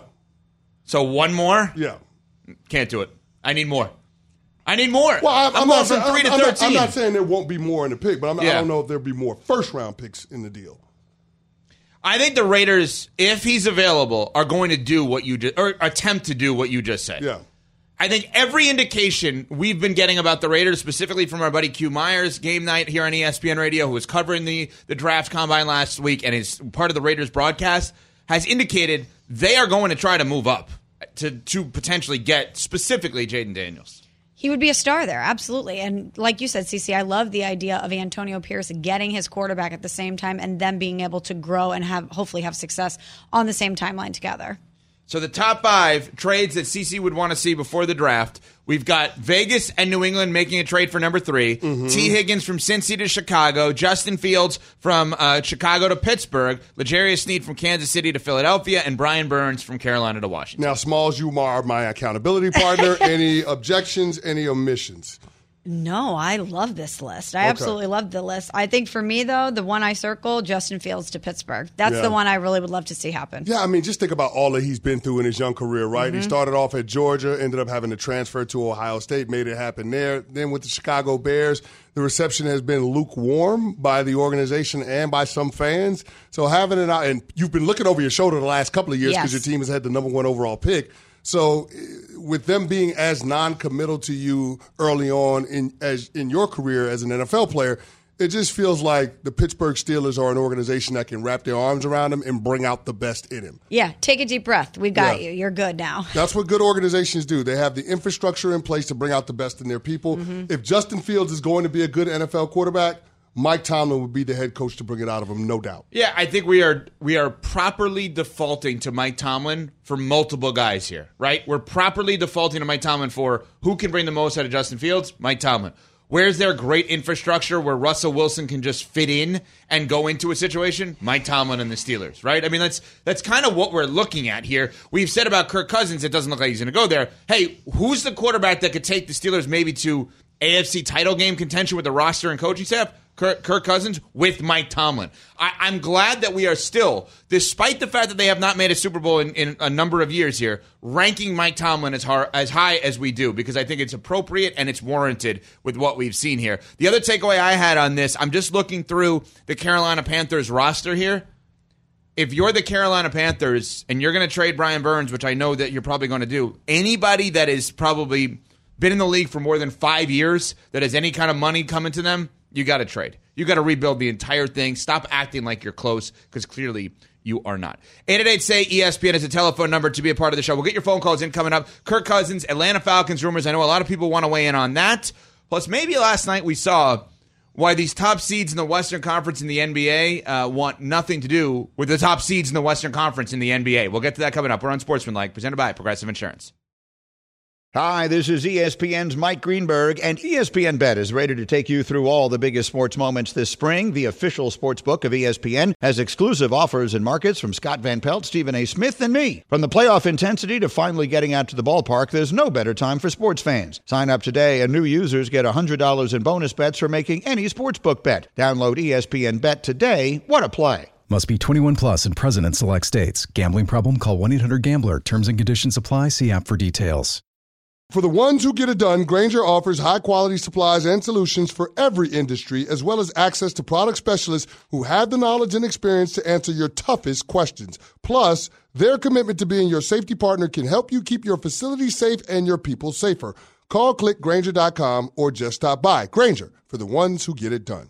So 1 more? Yeah. Can't do it. I need more. Well, I'm going from 3 to 13. I'm not saying there won't be more in the pick, but I don't know if there'll be more first-round picks in the deal. I think the Raiders, if he's available, are going to do what you just, or attempt to do what you just said. Yeah. I think every indication we've been getting about the Raiders, specifically from our buddy Q Myers, game night here on ESPN Radio, who was covering the draft combine last week and is part of the Raiders broadcast, has indicated they are going to try to move up to potentially get specifically Jaden Daniels. He would be a star there, absolutely. And like you said, CC, I love the idea of Antonio Pierce getting his quarterback at the same time and them being able to grow and hopefully have success on the same timeline together. So the top 5 trades that CC would want to see before the draft, we've got Vegas and New England making a trade for number 3, T. Higgins from Cincy to Chicago, Justin Fields from Chicago to Pittsburgh, L'Jarius Sneed from Kansas City to Philadelphia, and Brian Burns from Carolina to Washington. Now, Smalls, you are my accountability partner. Any objections, any omissions? No, I love this list. I absolutely love the list. I think for me, though, the one I circle, Justin Fields to Pittsburgh. That's the one I really would love to see happen. Yeah, I mean, just think about all that he's been through in his young career, right? He started off at Georgia, ended up having to transfer to Ohio State, made it happen there. Then with the Chicago Bears, the reception has been lukewarm by the organization and by some fans. So having it out, and you've been looking over your shoulder the last couple of years because your team has had the number 1 overall pick. So with them being as non-committal to you early on in your career as an NFL player, it just feels like the Pittsburgh Steelers are an organization that can wrap their arms around him and bring out the best in him. Yeah, take a deep breath. We've got you. You're good now. That's what good organizations do. They have the infrastructure in place to bring out the best in their people. If Justin Fields is going to be a good NFL quarterback, Mike Tomlin would be the head coach to bring it out of him, no doubt. Yeah, I think we are properly defaulting to Mike Tomlin for multiple guys here, right? We're properly defaulting to Mike Tomlin for who can bring the most out of Justin Fields? Mike Tomlin. Where's there great infrastructure where Russell Wilson can just fit in and go into a situation? Mike Tomlin and the Steelers, right? I mean, that's kind of what we're looking at here. We've said about Kirk Cousins, it doesn't look like he's going to go there. Hey, who's the quarterback that could take the Steelers maybe to AFC title game contention with the roster and coaching staff? Kirk Cousins with Mike Tomlin. I'm glad that we are still, despite the fact that they have not made a Super Bowl in a number of years here, ranking Mike Tomlin as high as we do, because I think it's appropriate and it's warranted with what we've seen here. The other takeaway I had on this, I'm just looking through the Carolina Panthers roster here. If you're the Carolina Panthers and you're going to trade Brian Burns, which I know that you're probably going to do, anybody that is probably been in the league for more than 5 years that has any kind of money coming to them, you got to trade. You got to rebuild the entire thing. Stop acting like you're close, because clearly you are not. 888-SAY-ESPN is a telephone number to be a part of the show. We'll get your phone calls in coming up. Kirk Cousins, Atlanta Falcons rumors. I know a lot of people want to weigh in on that. Plus, maybe last night we saw why these top seeds in the Western Conference in the NBA want nothing to do with the top seeds in the Western Conference in the NBA. We'll get to that coming up. We're on Sportsmanlike, presented by Progressive Insurance. Hi, this is ESPN's Mike Greenberg, and ESPN Bet is ready to take you through all the biggest sports moments this spring. The official sports book of ESPN has exclusive offers and markets from Scott Van Pelt, Stephen A. Smith, and me. From the playoff intensity to finally getting out to the ballpark, there's no better time for sports fans. Sign up today, and new users get $100 in bonus bets for making any sportsbook bet. Download ESPN Bet today. What a play. Must be 21 plus and present in select states. Gambling problem? Call 1-800-GAMBLER. Terms and conditions apply. See app for details. For the ones who get it done, Grainger offers high-quality supplies and solutions for every industry, as well as access to product specialists who have the knowledge and experience to answer your toughest questions. Plus, their commitment to being your safety partner can help you keep your facility safe and your people safer. Call, click Grainger.com, or just stop by. Grainger, for the ones who get it done.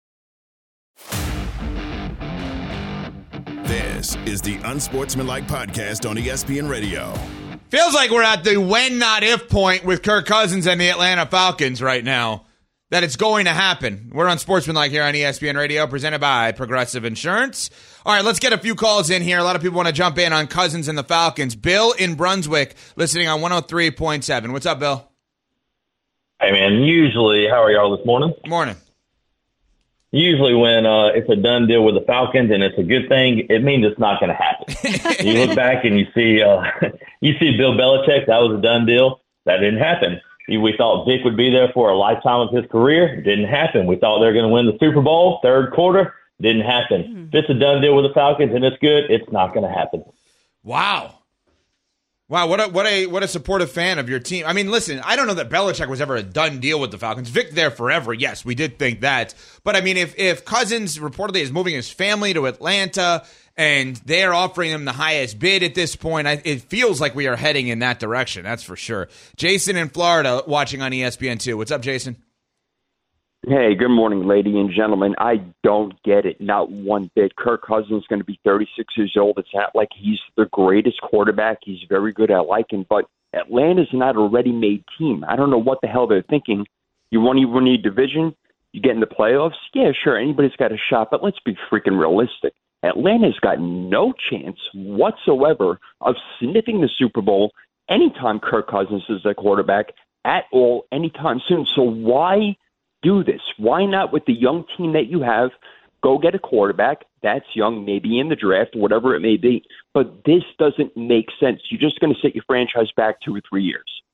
This is the Unsportsmanlike Podcast on ESPN Radio. Feels like we're at the when, not if point with Kirk Cousins and the Atlanta Falcons right now, that it's going to happen. We're on Sportsmanlike here on ESPN Radio, presented by Progressive Insurance. All right, let's get a few calls in here. A lot of people want to jump in on Cousins and the Falcons. Bill in Brunswick, listening on 103.7. What's up, Bill? Hey, man. Usually, how are y'all this morning? Morning. Usually when it's a done deal with the Falcons and it's a good thing, it means it's not going to happen. You look back and you see Bill Belichick, that was a done deal. That didn't happen. We thought Vic would be there for a lifetime of his career. It didn't happen. We thought they were going to win the Super Bowl, third quarter. Didn't happen. If it's a done deal with the Falcons and it's good, it's not going to happen. Wow, what a supportive fan of your team. I mean, listen, I don't know that Belichick was ever a done deal with the Falcons. Vic there forever. Yes, we did think that. But I mean, if Cousins reportedly is moving his family to Atlanta and they're offering him the highest bid at this point, it feels like we are heading in that direction. That's for sure. Jason in Florida watching on ESPN2. What's up, Jason? Hey, good morning, ladies and gentlemen. I don't get it, not one bit. Kirk Cousins is going to be 36 years old. It's not like he's the greatest quarterback. He's very good at liking, but Atlanta's not a ready-made team. I don't know what the hell they're thinking. You want to win a division? You get in the playoffs? Yeah, sure, anybody's got a shot, but let's be freaking realistic. Atlanta's got no chance whatsoever of sniffing the Super Bowl anytime Kirk Cousins is their quarterback at all, anytime soon. So why do this? Why not, with the young team that you have, go get a quarterback that's young, maybe in the draft, whatever it may be? But this doesn't make sense. You're just going to set your franchise back 2 or 3 years.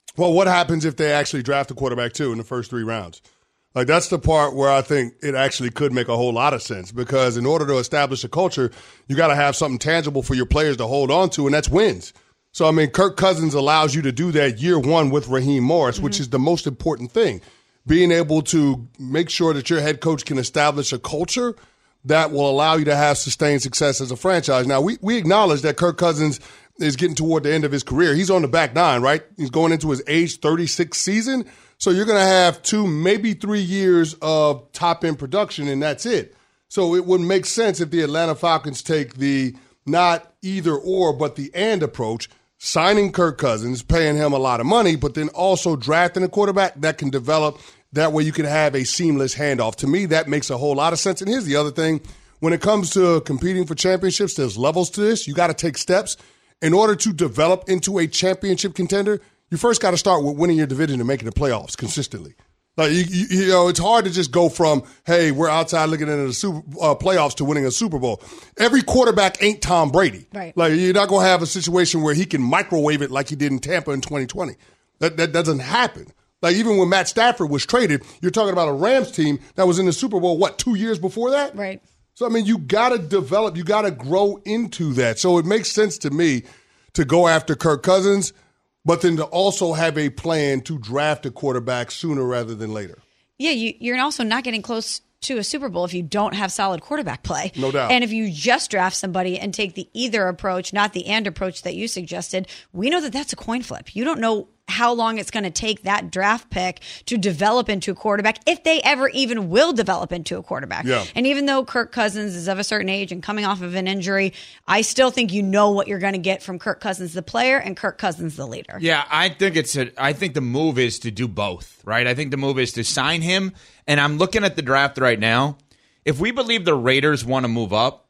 Well, what happens if they actually draft a quarterback, too, in the first 3 rounds? Like, that's the part where I think it actually could make a whole lot of sense, because in order to establish a culture, you got to have something tangible for your players to hold on to, and that's wins. So, I mean, Kirk Cousins allows you to do that year one with Raheem Morris, which is the most important thing. Being able to make sure that your head coach can establish a culture that will allow you to have sustained success as a franchise. Now, we acknowledge that Kirk Cousins is getting toward the end of his career. He's on the back 9, right? He's going into his age 36 season. So you're going to have 2, maybe 3 years of top-end production, and that's it. So it would make sense if the Atlanta Falcons take the not either or, but the and approach, signing Kirk Cousins, paying him a lot of money, but then also drafting a quarterback that can develop. That way you can have a seamless handoff. To me, that makes a whole lot of sense. And here's the other thing. When it comes to competing for championships, there's levels to this. You got to take steps. In order to develop into a championship contender, you first got to start with winning your division and making the playoffs consistently. Like you know, it's hard to just go from, hey, we're outside looking into the playoffs to winning a Super Bowl. Every quarterback ain't Tom Brady. Right. Like, you're not going to have a situation where he can microwave it like he did in Tampa in 2020. That doesn't happen. Like, even when Matt Stafford was traded, you're talking about a Rams team that was in the Super Bowl, 2 years before that? Right. So, I mean, you got to develop, you got to grow into that. So it makes sense to me to go after Kirk Cousins, but then to also have a plan to draft a quarterback sooner rather than later. Yeah, you're also not getting close to a Super Bowl if you don't have solid quarterback play. No doubt. And if you just draft somebody and take the either approach, not the and approach that you suggested, we know that that's a coin flip. You don't know how long it's going to take that draft pick to develop into a quarterback, if they ever even will develop into a quarterback. Yeah. And even though Kirk Cousins is of a certain age and coming off of an injury, I still think you know what you're going to get from Kirk Cousins, the player, and Kirk Cousins, the leader. Yeah, I think the move is to do both, right? I think the move is to sign him, and I'm looking at the draft right now. If we believe the Raiders want to move up,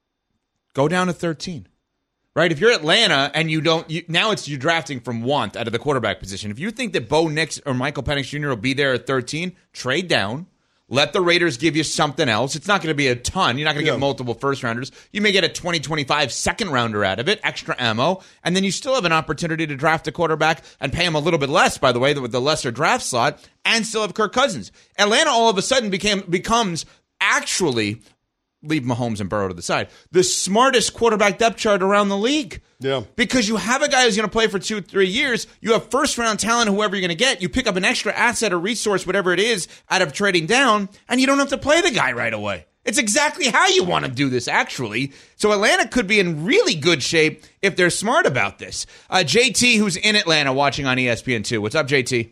go down to 13. Right? If you're Atlanta and now you're drafting from want out of the quarterback position. If you think that Bo Nix or Michael Penix Jr. will be there at 13, trade down. Let the Raiders give you something else. It's not going to be a ton. You're not going to get multiple first-rounders. You may get a 2025 second-rounder out of it, extra ammo, and then you still have an opportunity to draft a quarterback and pay him a little bit less, by the way, with the lesser draft slot, and still have Kirk Cousins. Atlanta all of a sudden becomes actually, leave Mahomes and Burrow to the side, the smartest quarterback depth chart around the league. Yeah. Because you have a guy who's going to play for 2-3 years. You have first-round talent, whoever you're going to get. You pick up an extra asset or resource, whatever it is, out of trading down, and you don't have to play the guy right away. It's exactly how you want to do this, actually. So Atlanta could be in really good shape if they're smart about this. JT, who's in Atlanta, watching on ESPN2. What's up, JT?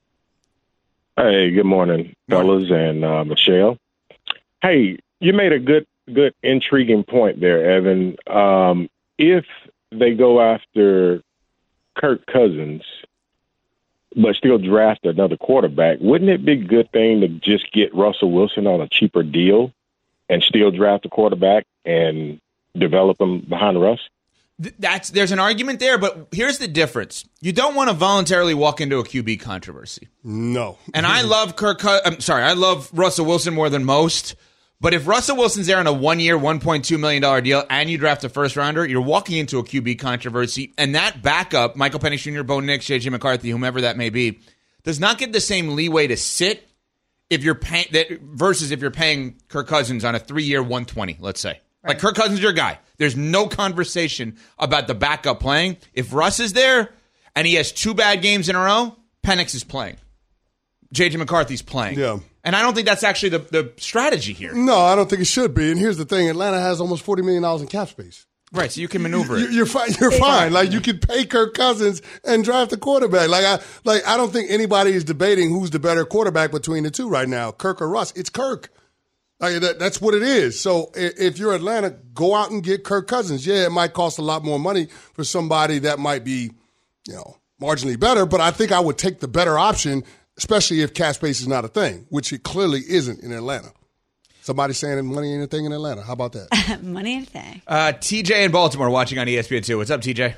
Hey, good morning, fellas, and Michelle. Hey, you made a good, intriguing point there, Evan. If they go after Kirk Cousins, but still draft another quarterback, wouldn't it be a good thing to just get Russell Wilson on a cheaper deal and still draft a quarterback and develop him behind Russ? There's an argument there, but here's the difference. You don't want to voluntarily walk into a QB controversy. No. And I love I love Russell Wilson more than most. But if Russell Wilson's there on a 1-year, $1.2 million deal, and you draft a first-rounder, you're walking into a QB controversy, and that backup, Michael Penix Jr., Bo Nix, J.J. McCarthy, whomever that may be, does not get the same leeway to sit versus if you're paying Kirk Cousins on a 3-year, $120, let's say. Right. Like, Kirk Cousins is your guy. There's no conversation about the backup playing. If Russ is there and he has 2 bad games in a row, Penix is playing. J.J. McCarthy's playing. Yeah. And I don't think that's actually the strategy here. No, I don't think it should be. And here's the thing. Atlanta has almost $40 million in cap space. Right, so you can maneuver it. You're fine. Like, you can pay Kirk Cousins and draft a quarterback. I don't think anybody is debating who's the better quarterback between the two right now, Kirk or Russ. It's Kirk. Like, that's what it is. So if you're Atlanta, go out and get Kirk Cousins. Yeah, it might cost a lot more money for somebody that might be, marginally better, but I think I would take the better option, especially if cap space is not a thing, which it clearly isn't in Atlanta. Somebody saying money ain't a thing in Atlanta. How about that? Money ain't a thing. TJ in Baltimore watching on ESPN2. What's up, TJ?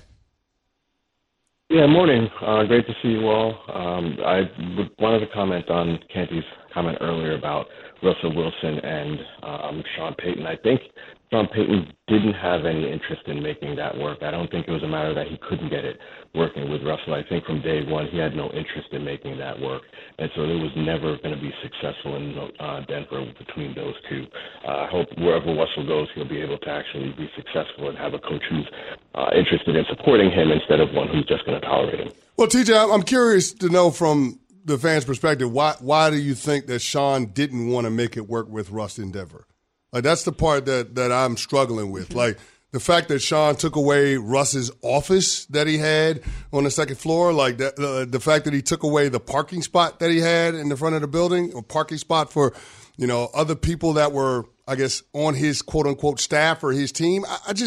Yeah, morning. Great to see you all. I wanted to comment on Canty's comment earlier about Russell Wilson and Sean Payton. I think Sean Payton didn't have any interest in making that work. I don't think it was a matter that he couldn't get it working with Russell. I think from day one he had no interest in making that work, and so it was never going to be successful in Denver between those two. I hope wherever Russell goes, he'll be able to actually be successful and have a coach who's interested in supporting him instead of one who's just going to tolerate him. Well, TJ, I'm curious to know from the fans' perspective, why do you think that Sean didn't want to make it work with Russ in Denver? Like, that's the part that I'm struggling with. Like, the fact that Sean took away Russ's office that he had on the second floor, like the fact that he took away the parking spot that he had in the front of the building, or parking spot for, other people that were, I guess, on his quote-unquote staff or his team.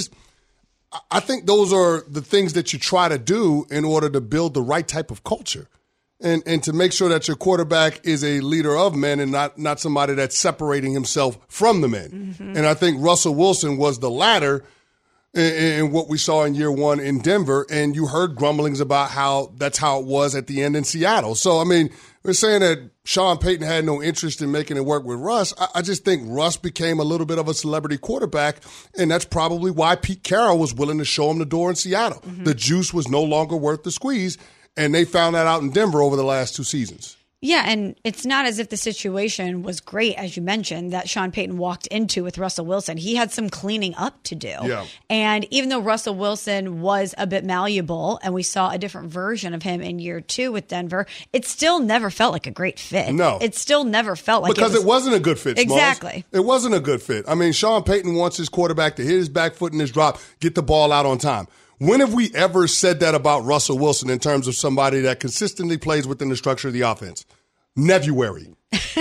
I think those are the things that you try to do in order to build the right type of culture. And to make sure that your quarterback is a leader of men and not somebody that's separating himself from the men. Mm-hmm. And I think Russell Wilson was the latter in what we saw in year one in Denver. And you heard grumblings about how that's how it was at the end in Seattle. So, I mean, we're saying that Sean Payton had no interest in making it work with Russ. I just think Russ became a little bit of a celebrity quarterback, and that's probably why Pete Carroll was willing to show him the door in Seattle. Mm-hmm. The juice was no longer worth the squeeze. And they found that out in Denver over the last 2 seasons. Yeah, and it's not as if the situation was great, as you mentioned, that Sean Payton walked into with Russell Wilson. He had some cleaning up to do. Yeah. And even though Russell Wilson was a bit malleable and we saw a different version of him in year 2 with Denver, it still never felt like a great fit. No. It still never felt like because it wasn't a good fit, Smalls. Exactly. It wasn't a good fit. I mean, Sean Payton wants his quarterback to hit his back foot in his drop, get the ball out on time. When have we ever said that about Russell Wilson in terms of somebody that consistently plays within the structure of the offense? Nevuary.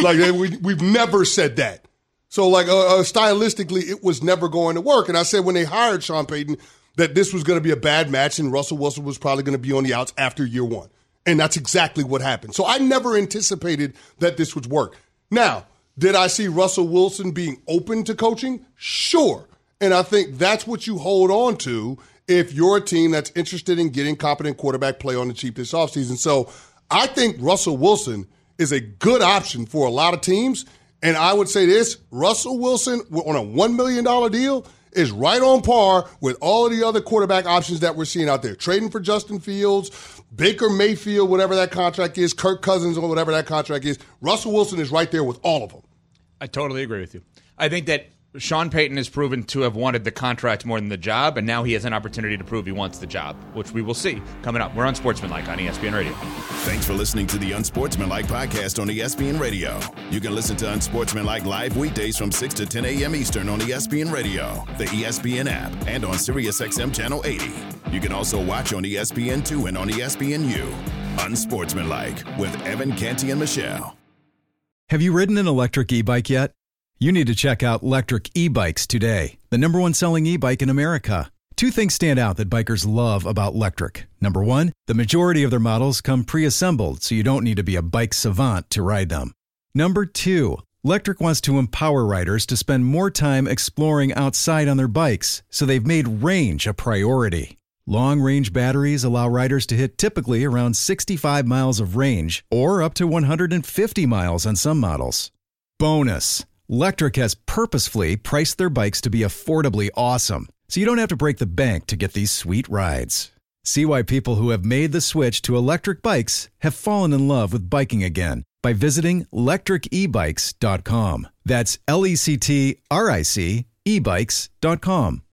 We've never said that. So, stylistically, it was never going to work. And I said when they hired Sean Payton that this was going to be a bad match and Russell Wilson was probably going to be on the outs after year 1. And that's exactly what happened. So I never anticipated that this would work. Now, did I see Russell Wilson being open to coaching? Sure. And I think that's what you hold on to if you're a team that's interested in getting competent quarterback play on the cheap this offseason. So I think Russell Wilson is a good option for a lot of teams. And I would say this, Russell Wilson on a $1 million deal is right on par with all of the other quarterback options that we're seeing out there. Trading for Justin Fields, Baker Mayfield, whatever that contract is, Kirk Cousins or whatever that contract is. Russell Wilson is right there with all of them. I totally agree with you. I think that Sean Payton has proven to have wanted the contract more than the job, and now he has an opportunity to prove he wants the job, which we will see coming up. We're on Sportsmanlike on ESPN Radio. Thanks for listening to the Unsportsmanlike podcast on ESPN Radio. You can listen to Unsportsmanlike live weekdays from 6 to 10 a.m. Eastern on ESPN Radio, the ESPN app, and on SiriusXM Channel 80. You can also watch on ESPN2 and on ESPNU. Unsportsmanlike with Evan Canty and Michelle. Have you ridden an electric e-bike yet? You need to check out Lectric E-Bikes today, the #1 selling e-bike in America. 2 things stand out that bikers love about Lectric. Number 1, the majority of their models come pre-assembled, so you don't need to be a bike savant to ride them. Number 2, Lectric wants to empower riders to spend more time exploring outside on their bikes, so they've made range a priority. Long-range batteries allow riders to hit typically around 65 miles of range, or up to 150 miles on some models. Bonus! Lectric has purposefully priced their bikes to be affordably awesome, so you don't have to break the bank to get these sweet rides. See why people who have made the switch to electric bikes have fallen in love with biking again by visiting lectricebikes.com. That's LECTRIC ebikes.com.